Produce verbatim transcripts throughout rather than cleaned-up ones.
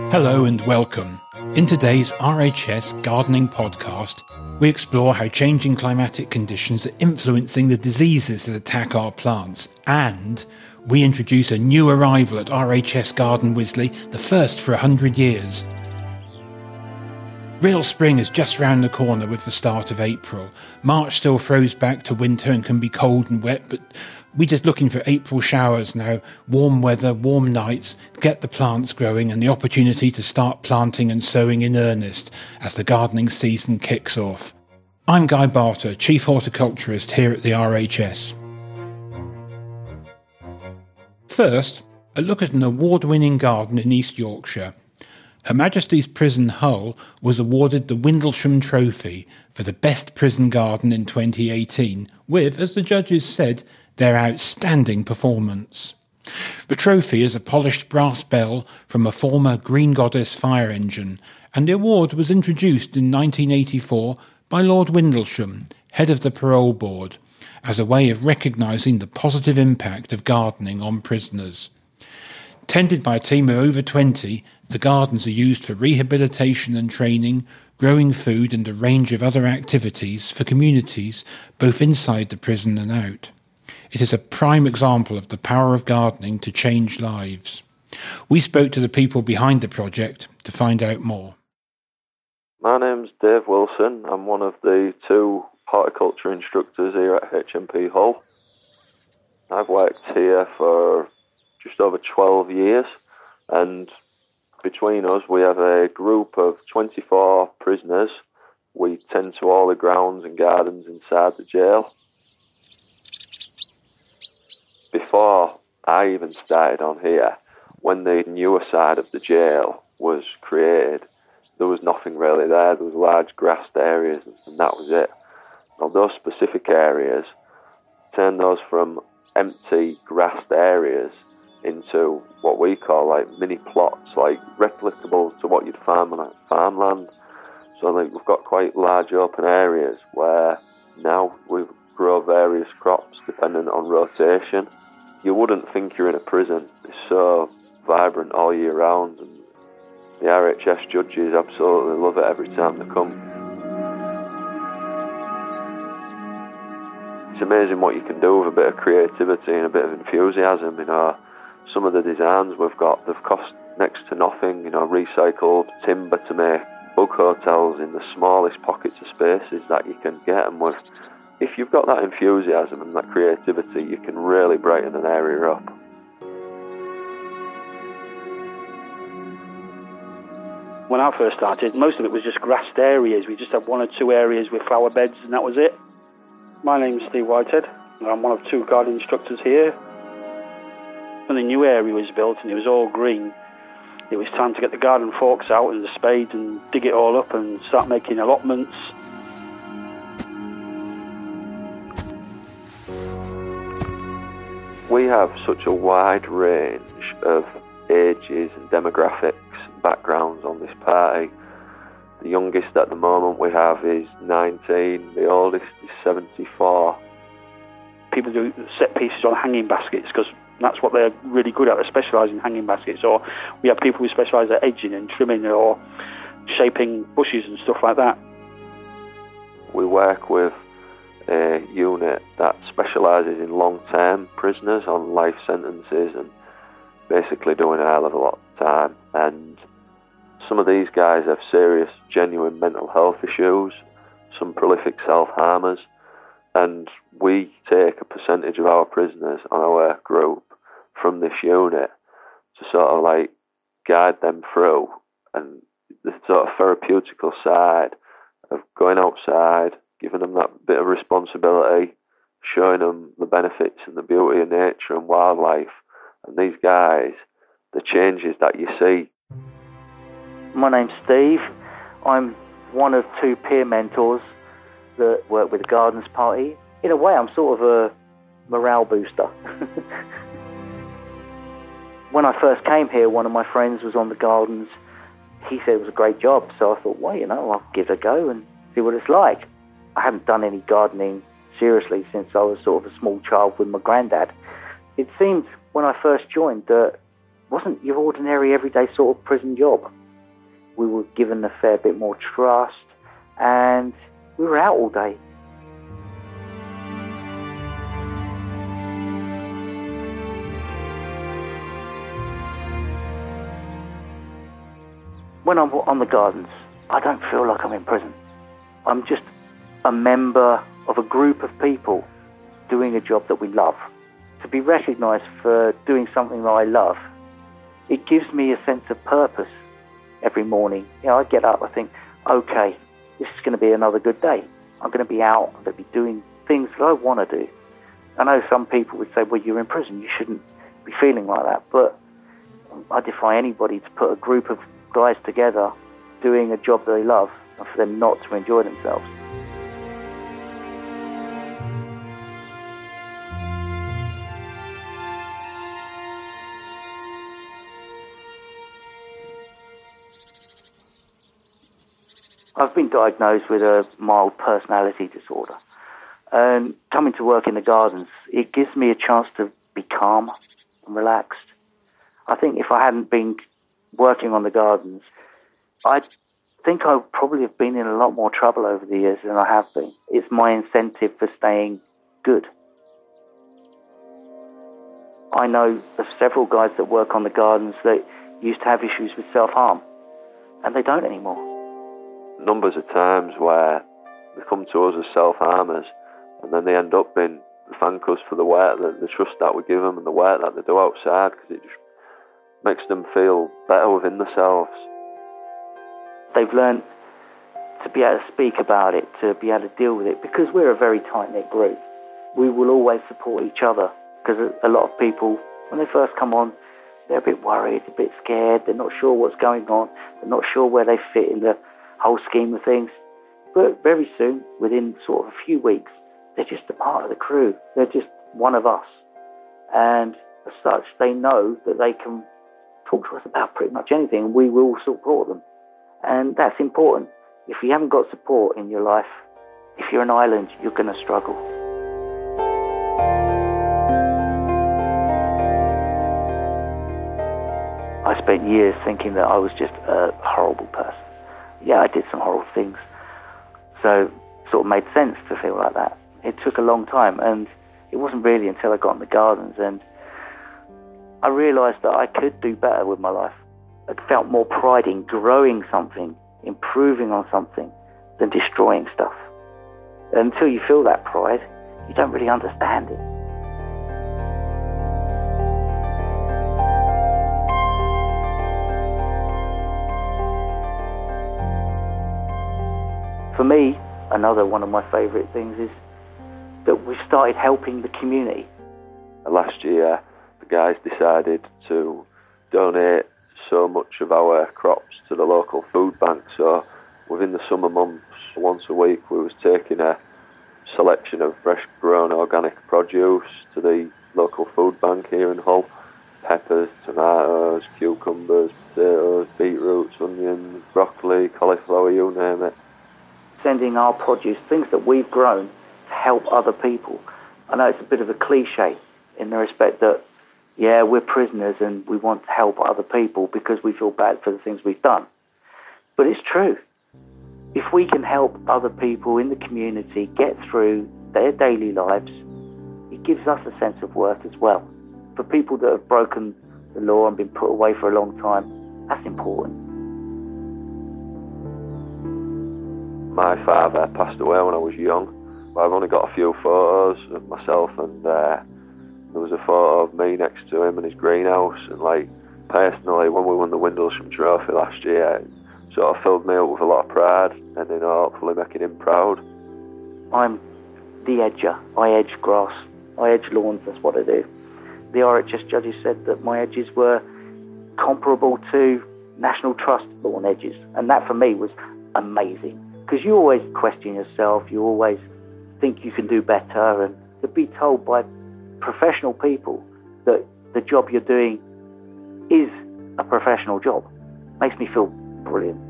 Hello and welcome. In today's R H S Gardening Podcast, we explore how changing climatic conditions are influencing the diseases that attack our plants, and we introduce a new arrival at R H S Garden Wisley, the first for a hundred years. Real spring is just round the corner with the start of April. March still throws back to winter and can be cold and wet, but we're just looking for April showers now, warm weather, warm nights, get the plants growing and the opportunity to start planting and sowing in earnest as the gardening season kicks off. I'm Guy Barter, Chief Horticulturist here at the R H S. First, a look at an award-winning garden in East Yorkshire. Her Majesty's Prison Hull was awarded the Windlesham Trophy for the best prison garden in twenty eighteen, with, as the judges said, their outstanding performance. The trophy is a polished brass bell from a former Green Goddess fire engine, and the award was introduced in nineteen eighty-four by Lord Windlesham, head of the Parole Board, as a way of recognising the positive impact of gardening on prisoners. Tended by a team of over twenty, the gardens are used for rehabilitation and training, growing food and a range of other activities for communities both inside the prison and out. It is a prime example of the power of gardening to change lives. We spoke to the people behind the project to find out more. My name's Dave Wilson. I'm one of the two horticulture instructors here at H M P Hull. I've worked here for just over twelve years, and between us we have a group of twenty-four prisoners. We tend to all the grounds and gardens inside the jail. Before I even started on here, when the newer side of the jail was created, there was nothing really there. There was large grassed areas and that was it. Now those specific areas, turn those from empty grassed areas into what we call like mini plots, like replicable to what you'd farm on farmland. So like we've got quite large open areas where now we grow various crops depending on rotation. You wouldn't think you're in a prison. It's so vibrant all year round, and the R H S judges absolutely love it every time they come. It's amazing what you can do with a bit of creativity and a bit of enthusiasm. You know, some of the designs we've got, they've cost next to nothing. You know, recycled timber to make bug hotels in the smallest pockets of spaces that you can get them with. If you've got that enthusiasm and that creativity, you can really brighten an area up. When I first started, most of it was just grassed areas. We just had one or two areas with flower beds and that was it. My name's Steve Whitehead, and I'm one of two garden instructors here. When the new area was built and it was all green, it was time to get the garden forks out and the spade and dig it all up and start making allotments. We have such a wide range of ages and demographics and backgrounds on this party. The youngest at the moment we have is nineteen, the oldest is seventy-four. People do set pieces on hanging baskets because that's what they're really good at. They specialise in hanging baskets, or we have people who specialise at edging and trimming or shaping bushes and stuff like that. We work with a unit that specialises in long-term prisoners on life sentences and basically doing a hell of a lot of time. And some of these guys have serious, genuine mental health issues, some prolific self-harmers, and we take a percentage of our prisoners on our group from this unit to sort of like guide them through, and the sort of therapeutical side of going outside, giving them that bit of responsibility, showing them the benefits and the beauty of nature and wildlife. And these guys, the changes that you see. My name's Steve. I'm one of two peer mentors that work with the Gardens Party. In a way, I'm sort of a morale booster. When I first came here, one of my friends was on the gardens. He said it was a great job, so I thought, well, you know, I'll give it a go and see what it's like. I haven't done any gardening seriously since I was sort of a small child with my granddad. It seemed when I first joined that it wasn't your ordinary everyday sort of prison job. we were given a fair bit more trust, and we were out all day. When I'm on the gardens, I don't feel like I'm in prison. I'm just a member of a group of people doing a job that we love. To be recognised for doing something that I love, it gives me a sense of purpose every morning. You know, I get up, I think, okay, this is going to be another good day. I'm going to be out, I'm going to be doing things that I want to do. I know some people would say, well, you're in prison, you shouldn't be feeling like that. But I defy anybody to put a group of guys together doing a job that they love and for them not to enjoy themselves. I've been diagnosed with a mild personality disorder, and coming to work in the gardens, it gives me a chance to be calm and relaxed. I think if I hadn't been working on the gardens, I think I would probably have been in a lot more trouble over the years than I have been. It's my incentive for staying good. I know of several guys that work on the gardens that used to have issues with self-harm, and they don't anymore. Numbers of times where they come to us as self-harmers, and then they end up being thank us for the work, the, the trust that we give them and the work that they do outside, because it just makes them feel better within themselves. They've learned to be able to speak about it, to be able to deal with it, because we're a very tight-knit group. We will always support each other, because a lot of people, when they first come on, they're a bit worried, a bit scared, they're not sure what's going on, they're not sure where they fit in the whole scheme of things. But very soon, within sort of a few weeks, they're just a part of the crew. They're just one of us. And as such, they know that they can talk to us about pretty much anything, and we will support them. And that's important. If you haven't got support in your life, if you're an island, you're going to struggle. I spent years thinking that I was just a horrible person. Yeah, I did some horrible things. So it sort of made sense to feel like that. It took a long time, and it wasn't really until I got in the gardens and I realised that I could do better with my life. I felt more pride in growing something, improving on something, than destroying stuff. And until you feel that pride, you don't really understand it. For me, another one of my favourite things is that we started helping the community. Last year, the guys decided to donate so much of our crops to the local food bank. So within the summer months, once a week, we was taking a selection of fresh grown organic produce to the local food bank here in Hull. Peppers, tomatoes, cucumbers, potatoes, beetroots, onions, broccoli, cauliflower, you name it. Sending our produce, things that we've grown, to help other people. I know it's a bit of a cliche in the respect that, yeah, we're prisoners and we want to help other people because we feel bad for the things we've done. But it's true. If we can help other people in the community get through their daily lives, it gives us a sense of worth as well. For people that have broken the law and been put away for a long time, that's important. My father passed away when I was young. I've only got a few photos of myself, and uh, there was a photo of me next to him in his greenhouse. And like personally, when we won the Windlesham Trophy last year, it sort of filled me up with a lot of pride, and you know, hopefully making him proud. I'm the edger. I edge grass. I edge lawns. That's what I do. The R H S judges said that my edges were comparable to National Trust lawn edges, and that for me was amazing. Because you always question yourself, you always think you can do better, and to be told by professional people that the job you're doing is a professional job makes me feel brilliant.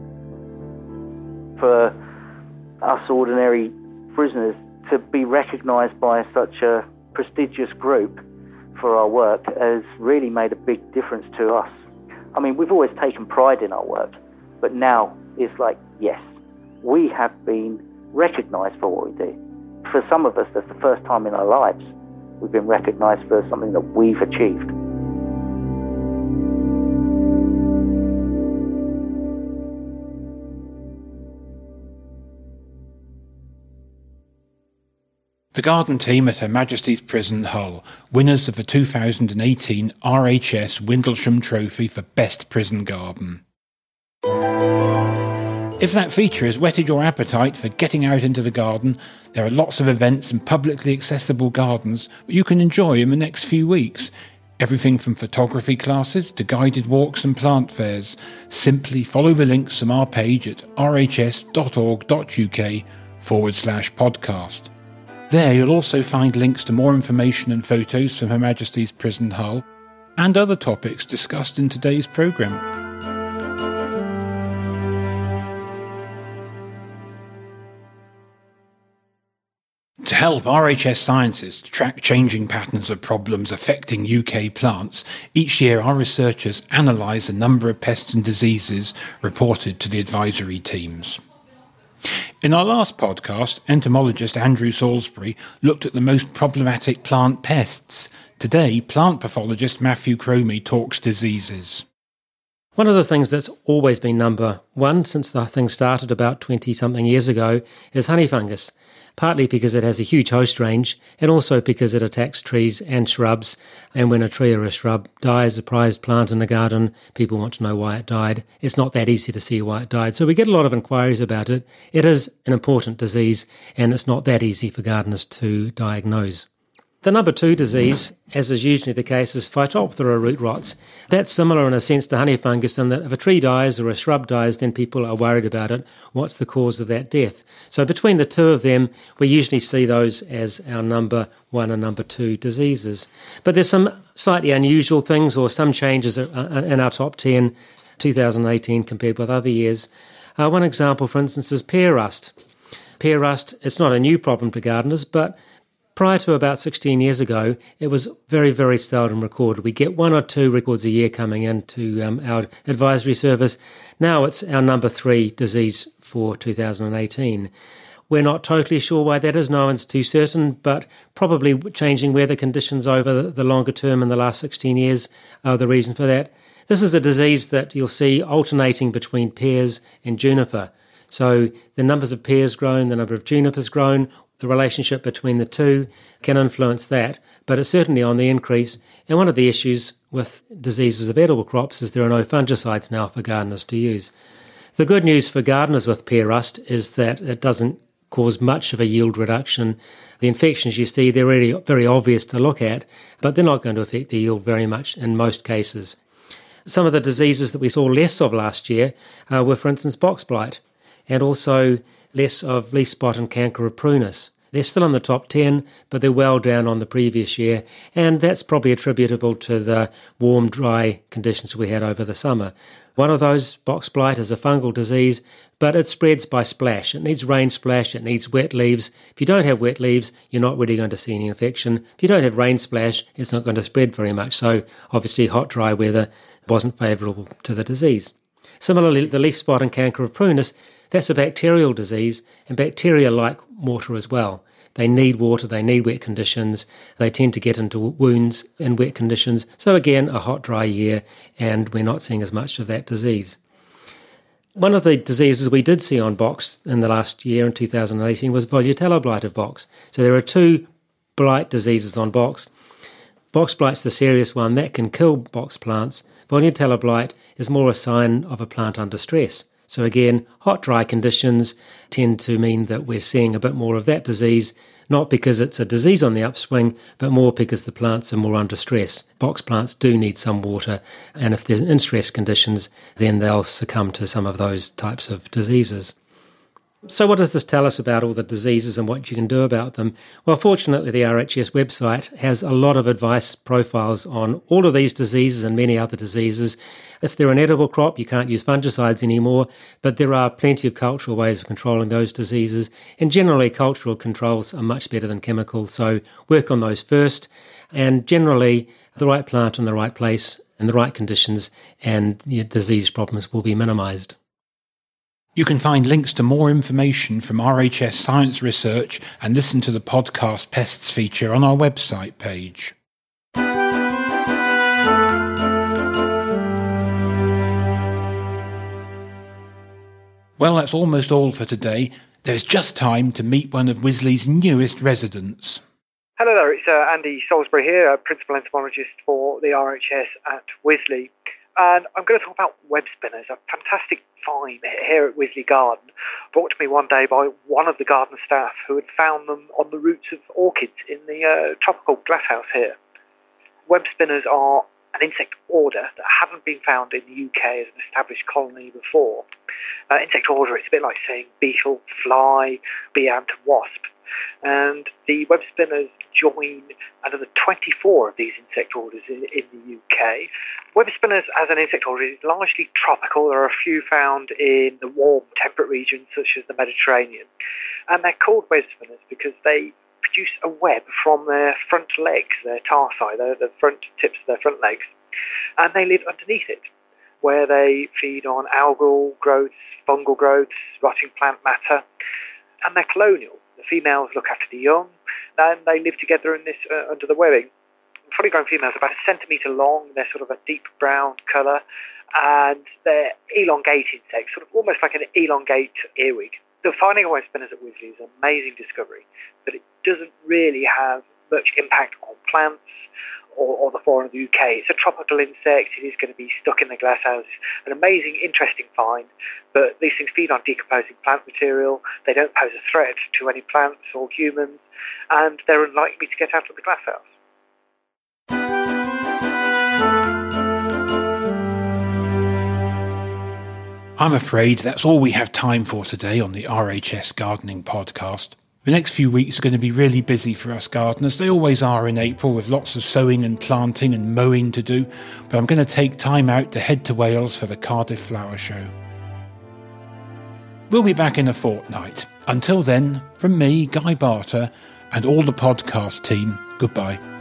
For us ordinary prisoners to be recognised by such a prestigious group for our work has really made a big difference to us. I mean, we've always taken pride in our work, But now it's like, yes, we have been recognised for what we do. For some of us, that's the first time in our lives we've been recognised for something that we've achieved. The garden team at Her Majesty's Prison Hull, winners of the two thousand eighteen R H S Windlesham Trophy for Best Prison Garden. If that feature has whetted your appetite for getting out into the garden, there are lots of events and publicly accessible gardens that you can enjoy in the next few weeks. Everything from photography classes to guided walks and plant fairs. Simply follow the links from our page at rhs.org.uk forward slash podcast. There you'll also find links to more information and photos from Her Majesty's Prison Hull and other topics discussed in today's programme. To help R H S scientists track changing patterns of problems affecting U K plants, each year our researchers analyse a number of pests and diseases reported to the advisory teams. In our last podcast, entomologist Andrew Salisbury looked at the most problematic plant pests. Today, plant pathologist Matthew Cromie talks diseases. One of the things that's always been number one since the thing started about twenty-something years ago is honey fungus, partly because it has a huge host range and also because it attacks trees and shrubs. And when a tree or a shrub dies, a prized plant in a garden, people want to know why it died. It's not that easy to see why it died. So we get a lot of inquiries about it. It is an important disease and it's not that easy for gardeners to diagnose. The number two disease, as is usually the case, is Phytophthora root rots. That's similar in a sense to honey fungus in that if a tree dies or a shrub dies, then people are worried about it. What's the cause of that death? So between the two of them, we usually see those as our number one and number two diseases. But there's some slightly unusual things or some changes in our top ten, two thousand eighteen compared with other years. Uh, one example, for instance, is pear rust. Pear rust, it's not a new problem to gardeners, but prior to about sixteen years ago, it was very, very seldom recorded. We get one or two records a year coming into um, our advisory service. Now it's our number three disease for two thousand eighteen. We're not totally sure why that is. No one's too certain, but probably changing weather conditions over the longer term in the last sixteen years are the reason for that. This is a disease that you'll see alternating between pears and juniper. So the numbers of pears grown, the number of junipers grown, the relationship between the two can influence that, but it's certainly on the increase. And one of the issues with diseases of edible crops is there are no fungicides now for gardeners to use. The good news for gardeners with pear rust is that it doesn't cause much of a yield reduction. The infections you see, they're really very obvious to look at, but they're not going to affect the yield very much in most cases. Some of the diseases that we saw less of last year uh, were, for instance, box blight, and also less of leaf spot and canker of prunus. They're still in the top ten, but they're well down on the previous year, and that's probably attributable to the warm, dry conditions we had over the summer. One of those, box blight, is a fungal disease, but it spreads by splash. It needs rain splash, it needs wet leaves. If you don't have wet leaves, you're not really going to see any infection. If you don't have rain splash, it's not going to spread very much. So obviously hot, dry weather wasn't favourable to the disease. Similarly, the leaf spot and canker of prunus, that's a bacterial disease, and bacteria like water as well. They need water, they need wet conditions, they tend to get into wounds in wet conditions. So again, a hot, dry year, and we're not seeing as much of that disease. One of the diseases we did see on box in the last year, in two thousand eighteen, was Volutellar blight of box. So there are two blight diseases on box. Box blight's the serious one, that can kill box plants. Volutellar blight is more a sign of a plant under stress. So again, hot, dry conditions tend to mean that we're seeing a bit more of that disease, not because it's a disease on the upswing, but more because the plants are more under stress. Box plants do need some water, and if they're in stress conditions, then they'll succumb to some of those types of diseases. So what does this tell us about all the diseases and what you can do about them? Well, fortunately, the R H S website has a lot of advice profiles on all of these diseases and many other diseases. If they're an edible crop, you can't use fungicides anymore, but there are plenty of cultural ways of controlling those diseases. And generally, cultural controls are much better than chemical, so work on those first. And generally, the right plant in the right place, in the right conditions, and the disease problems will be minimised. You can find links to more information from R H S Science Research and listen to the podcast Pests feature on our website page. Well, that's almost all for today. There's just time to meet one of Wisley's newest residents. Hello there, it's uh, Andy Salisbury here, a Principal Entomologist for the R H S at Wisley. And I'm going to talk about web spinners, a fantastic find here at Wisley Garden, brought to me one day by one of the garden staff who had found them on the roots of orchids in the uh, tropical glasshouse here. Web spinners are an insect order that haven't been found in the U K as an established colony before. Uh, insect order, it's a bit like saying beetle, fly, bee, ant, wasp. And the web spinners join another twenty-four of these insect orders in, in the U K. Web spinners as an insect order is largely tropical. There are a few found in the warm temperate regions such as the Mediterranean. And they're called web spinners because they produce a web from their front legs, their tarsi, the, the front tips of their front legs. And they live underneath it, where they feed on algal growths, fungal growths, rotting plant matter. And they're colonial. The females look after the young, and they live together in this uh, under the webbing. Fully grown females are about a centimetre long. They're sort of a deep brown colour, and they're elongate insects, sort of almost like an elongate earwig. The finding of web spinners at Wisley is an amazing discovery, but it doesn't really have much impact on plants or, or the flora of the U K. It's a tropical insect. It is going to be stuck in the glasshouse. An amazing, interesting find, but these things feed on decomposing plant material. They don't pose a threat to any plants or humans, and they're unlikely to get out of the glasshouse. I'm afraid that's all we have time for today on the R H S Gardening Podcast. The next few weeks are going to be really busy for us gardeners. They always are in April, with lots of sowing and planting and mowing to do. But I'm going to take time out to head to Wales for the Cardiff Flower Show. We'll be back in a fortnight. Until then, from me, Guy Barter, and all the podcast team, goodbye.